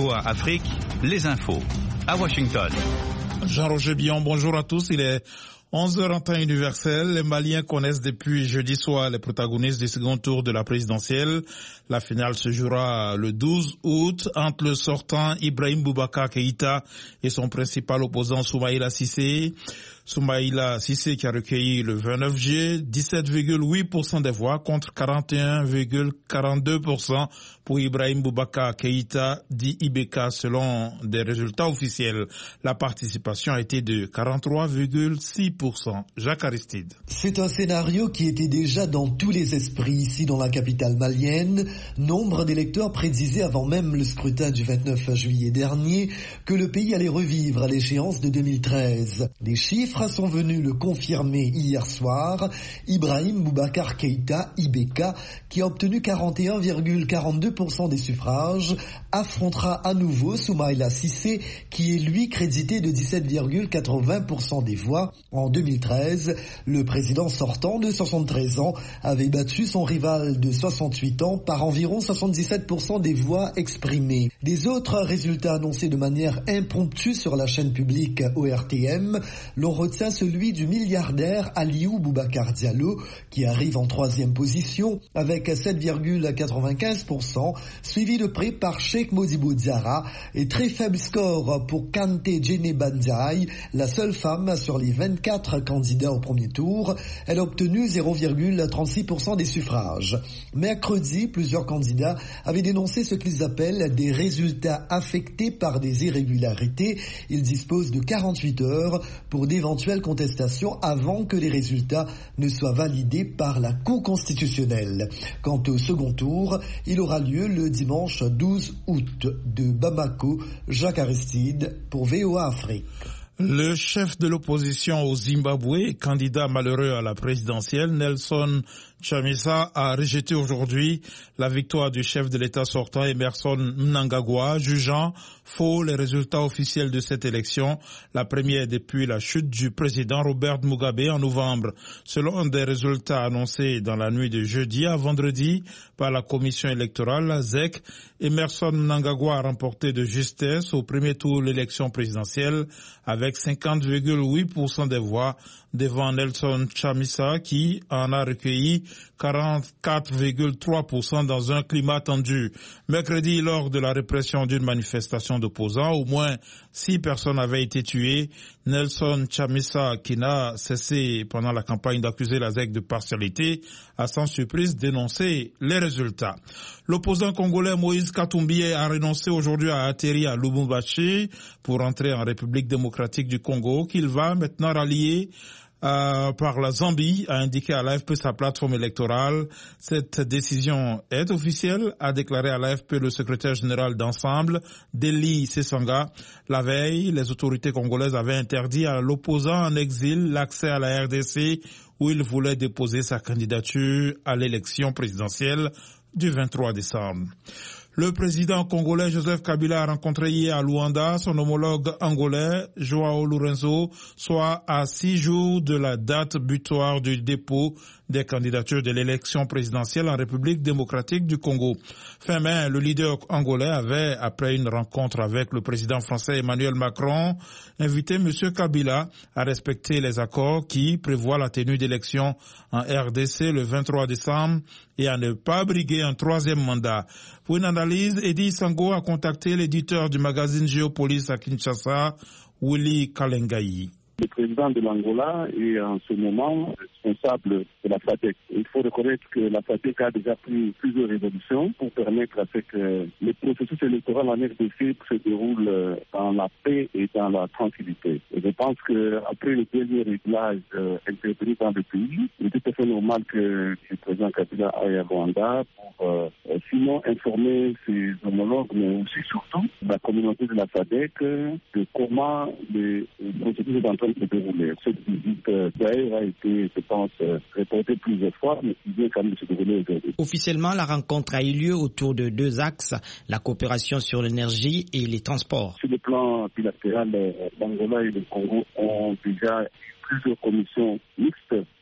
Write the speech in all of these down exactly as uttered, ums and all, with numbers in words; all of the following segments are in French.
V O A Afrique, les infos. À Washington. Jean-Roger Bion, bonjour à tous. Il est onze heures en temps universel. Les Maliens connaissent depuis jeudi soir les protagonistes du second tour de la présidentielle. La finale se jouera le douze août entre le sortant Ibrahim Boubacar Keïta et son principal opposant Soumaïla Cissé. Soumaïla Cissé qui a recueilli le vingt-neuf juillet dix-sept virgule huit pour cent des voix contre quarante et un virgule quarante-deux pour cent pour Ibrahim Boubacar Keïta, dit I B K selon des résultats officiels. La participation a été de quarante-trois virgule six pour cent. Jacques Aristide. C'est un scénario qui était déjà dans tous les esprits ici dans la capitale malienne. Nombre d'électeurs prédisaient avant même le scrutin du vingt-neuf juillet dernier que le pays allait revivre à l'échéance de deux mille treize. Les chiffres sont venus le confirmer hier soir. Ibrahim Boubacar Keïta, I B K, qui a obtenu quarante et un virgule quarante-deux pour cent des suffrages, affrontera à nouveau Soumaïla Cissé, qui est lui crédité de dix-sept virgule quatre-vingts pour cent des voix. En deux mille treize, le président sortant de soixante-treize ans avait battu son rival de soixante-huit ans par environ soixante-dix-sept pour cent des voix exprimées. Des autres résultats annoncés de manière impromptue sur la chaîne publique O R T M, l'on retient celui du milliardaire Aliou Boubacar Diallo, qui arrive en troisième position avec sept virgule quatre-vingt-quinze pour cent, suivi de près par Cheikh Modibo Diarra, et très faible score pour Kanté Djene Bandiaï, la seule femme sur les vingt-quatre candidats au premier tour. Elle a obtenu zéro virgule trente-six pour cent des suffrages. Mercredi, plusieurs candidats avaient dénoncé ce qu'ils appellent des résultats affectés par des irrégularités. Ils disposent de quarante-huit heures pour d'éventuelles contestations avant que les résultats ne soient validés par la Cour constitutionnelle. Quant au second tour, il aura lieu le dimanche douze août. De Bamako, Jacques Aristide pour V O A Afrique. Le chef de l'opposition au Zimbabwe, candidat malheureux à la présidentielle, Nelson Chamisa, a rejeté aujourd'hui la victoire du chef de l'État sortant Emmerson Mnangagwa, jugeant faux les résultats officiels de cette élection, la première depuis la chute du président Robert Mugabe en novembre. Selon des résultats annoncés dans la nuit de jeudi à vendredi par la commission électorale, la Z E C, Emmerson Mnangagwa a remporté de justesse au premier tour l'élection présidentielle avec cinquante virgule huit pour cent des voix devant Nelson Chamisa qui en a recueilli quarante-quatre virgule trois pour cent dans un climat tendu. Mercredi, lors de la répression d'une manifestation d'opposants, au moins six personnes avaient été tuées. Nelson Chamisa, qui n'a cessé pendant la campagne d'accuser la Z E C de partialité, a sans surprise dénoncé les résultats. L'opposant congolais Moïse Katumbi a renoncé aujourd'hui à atterrir à Lubumbashi pour entrer en République démocratique du Congo, qu'il va maintenant rallier Euh, par la Zambie, a indiqué à l'A F P sa plateforme électorale. Cette décision est officielle, a déclaré à l'A F P le secrétaire général d'Ensemble, Deli Sesanga. La veille, les autorités congolaises avaient interdit à l'opposant en exil l'accès à la R D C où il voulait déposer sa candidature à l'élection présidentielle du vingt-trois décembre. Le président congolais Joseph Kabila a rencontré hier à Luanda son homologue angolais Joao Lourenço, soit à six jours de la date butoir du dépôt des candidatures de l'élection présidentielle en République démocratique du Congo. Fin mai, le leader angolais avait, après une rencontre avec le président français Emmanuel Macron, invité M. Kabila à respecter les accords qui prévoient la tenue d'élections en R D C le vingt-trois décembre et à ne pas briguer un troisième mandat. Pour une analyse, Eddie Sango a contacté l'éditeur du magazine Géopolis à Kinshasa, Willy Kalengayi. Le président de l'Angola est en ce moment responsable de la F A D E C. Il faut reconnaître que la F A D E C a déjà pris plusieurs résolutions pour permettre à ce que le processus électoral en R D C se déroule dans la paix et dans la tranquillité. Et je pense qu'après le dernier réglage euh, intervenu dans le pays, il est tout à fait normal que le président Kabila aille à Rwanda pour euh, sinon informer ses homologues, mais aussi surtout la communauté de la F A D E C de comment le processus est en train de se dérouler. Cette visite euh, d'ailleurs a été, je pense, euh, reportée plusieurs fois, mais qui vient quand même de se dérouler aujourd'hui. Officiellement, la rencontre a eu lieu autour de deux axes, la coopération sur l'énergie et les transports. Sur le plan bilatéral, euh, l'Angola et le Congo ont déjà plusieurs commissions mixtes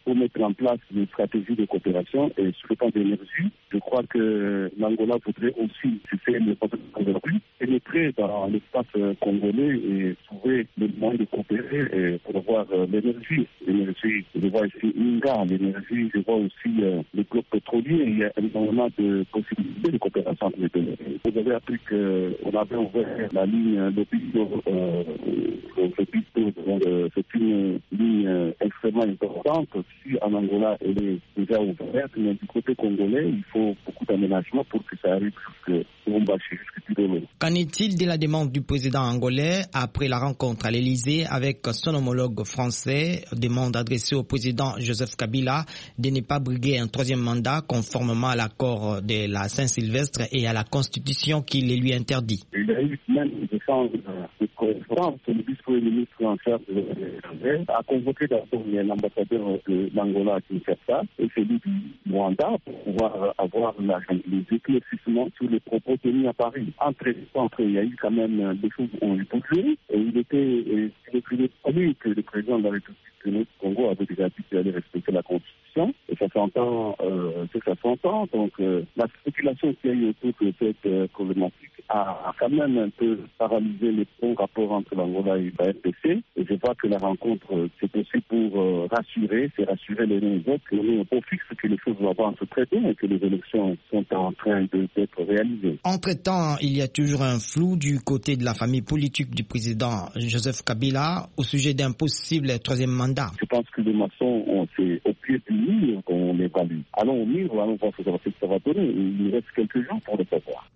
pour mettre en place une stratégie de coopération. Et sur le plan de l'énergie, je crois que l'Angola voudrait aussi, si c'est le contexte aujourd'hui, pénétrer dans l'espace congolais et trouver le moyen de coopérer pour avoir l'énergie. L'énergie, je vois ici Inga, l'énergie, je vois aussi euh, le bloc pétrolier. Il y a énormément de possibilités de coopération entre les deux. Vous avez appris qu'on avait ouvert la ligne de Pisto, euh, de Pisto, donc euh, c'est une ligne euh, extrêmement importante. Si en Angola elle est déjà ouverte, mais du côté congolais, il faut beaucoup d'aménagements pour que ça arrive jusque Lubumbashi, jusque Tidolo. Qu'en est-il de la demande du président angolais après la rencontre à l'Élysée avec son homologue français, demande adressée au président Joseph Kabila de ne pas briguer un troisième mandat conformément à l'accord de la Saint-Sylvestre et à la Constitution qui les lui interdit. Il y a eu même des échanges de conférence. Le vice-premier ministre en charge de l'Élysée a convoqué d'abord l'ambassadeur de l'Angola à Kinshasa et celui du Rwanda pour pouvoir avoir la, les éclaircissements sur les propos tenus à Paris. Entre, entre il y a eu quand même des choses qui ont évolué et il était, il était connu que le président de la République du Congo avait déjà dit qu'il allait respecter la Constitution et ça s'entend, euh, ça s'entend. Donc euh, la spéculation qu'il y a eu autour de cette euh, problématique a, a quand même un peu paralysé les bons rapports entre l'Angola et la R D C. Et je vois que la rencontre, c'est aussi pour euh, rassurer, c'est rassurer les uns et les autres, que l'on est au fixe, que les choses vont avancer très bien et que les élections sont en train de, d'être réalisées. Entre-temps, il y a toujours un flou du côté de la famille politique du président Joseph Kabila au sujet d'un possible troisième mandat. Je pense que les maçons, on, c'est au pied du mur qu'on évalue. Allons au mur, allons voir ce que ça va donner. Il reste quelques jours pour le savoir.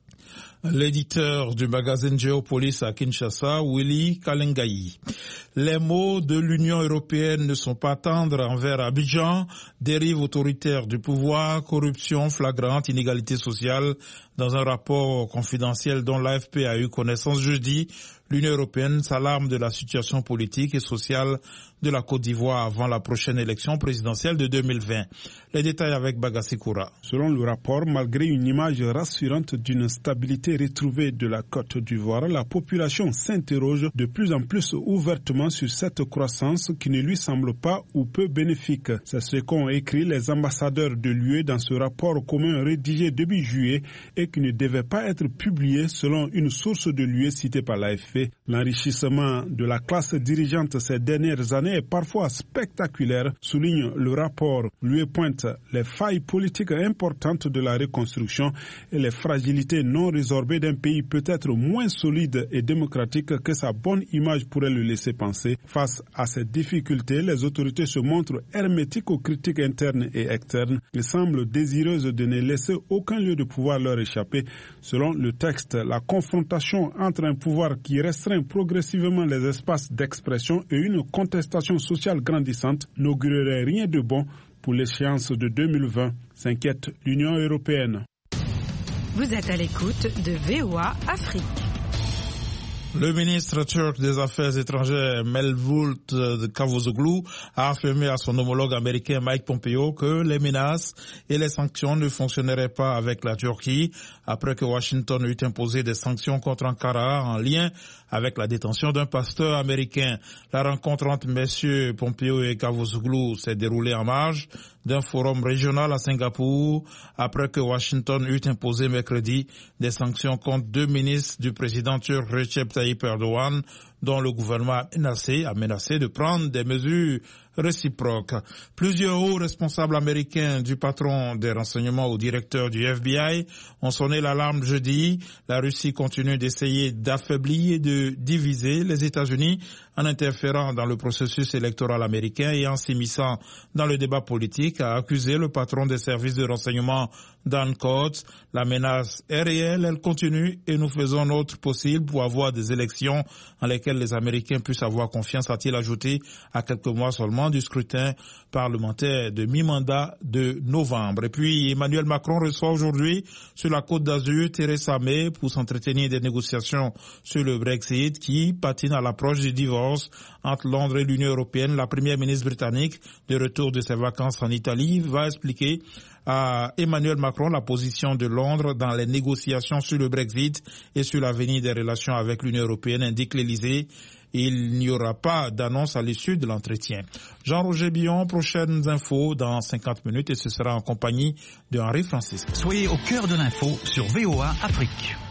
L'éditeur du magazine Géopolis à Kinshasa, Willy Kalengayi. Les mots de l'Union européenne ne sont pas tendres envers Abidjan, dérive autoritaire du pouvoir, corruption flagrante, inégalité sociale. Dans un rapport confidentiel dont l'A F P a eu connaissance jeudi, l'Union européenne s'alarme de la situation politique et sociale de la Côte d'Ivoire avant la prochaine élection présidentielle de deux mille vingt. Les détails avec Bagassi Koura. Selon le rapport, malgré une image rassurante d'une stabilité retrouvée de la Côte d'Ivoire, la population s'interroge de plus en plus ouvertement sur cette croissance qui ne lui semble pas ou peu bénéfique. C'est ce qu'ont écrit les ambassadeurs de l'U E dans ce rapport commun rédigé début juillet et qui ne devait pas être publié selon une source de l'U E citée par l'A F P. L'enrichissement de la classe dirigeante ces dernières années est parfois spectaculaire, souligne le rapport. L'U E pointe les failles politiques importantes de la reconstruction et les fragilités non résorbées d'un pays peut-être moins solide et démocratique que sa bonne image pourrait le laisser penser. Face à ces difficultés, les autorités se montrent hermétiques aux critiques internes et externes. Elles semblent désireuses de ne laisser aucun lieu de pouvoir leur échapper. Selon le texte, la confrontation entre un pouvoir qui restreint progressivement les espaces d'expression et une contestation sociale grandissante n'augurerait rien de bon pour l'échéance de deux mille vingt, s'inquiète l'Union européenne. Vous êtes à l'écoute de V O A Afrique. Le ministre turc des Affaires étrangères Mevlut Cavusoglu a affirmé à son homologue américain Mike Pompeo que les menaces et les sanctions ne fonctionneraient pas avec la Turquie après que Washington eut imposé des sanctions contre Ankara en lien avec la détention d'un pasteur américain. La rencontre entre messieurs Pompeo et Cavusoglu s'est déroulée en marge d'un forum régional à Singapour après que Washington eut imposé mercredi des sanctions contre deux ministres du président turc Recep Tayyip Erdogan, dont le gouvernement a menacé, a menacé de prendre des mesures réciproques. Plusieurs hauts responsables américains, du patron des renseignements au directeur du F B I, ont sonné l'alarme jeudi. La Russie continue d'essayer d'affaiblir et de diviser les États-Unis en interférant dans le processus électoral américain et en s'immisçant dans le débat politique, a accusé le patron des services de renseignement Dan Coats. La menace est réelle, elle continue et nous faisons notre possible pour avoir des élections en lesquelles les Américains puissent avoir confiance, a-t-il ajouté à quelques mois seulement du scrutin parlementaire de mi-mandat de novembre. Et puis Emmanuel Macron reçoit aujourd'hui sur la Côte d'Azur Theresa May pour s'entretenir des négociations sur le Brexit qui patine à l'approche du divorce entre Londres et l'Union européenne. La première ministre britannique, de retour de ses vacances en Italie, va expliquer à Emmanuel Macron la position de Londres dans les négociations sur le Brexit et sur l'avenir des relations avec l'Union européenne, indique l'Élysée. Il n'y aura pas d'annonce à l'issue de l'entretien. Jean-Roger Billon, prochaines infos dans cinquante minutes et ce sera en compagnie de Henri Francisque. Soyez au cœur de l'info sur V O A Afrique.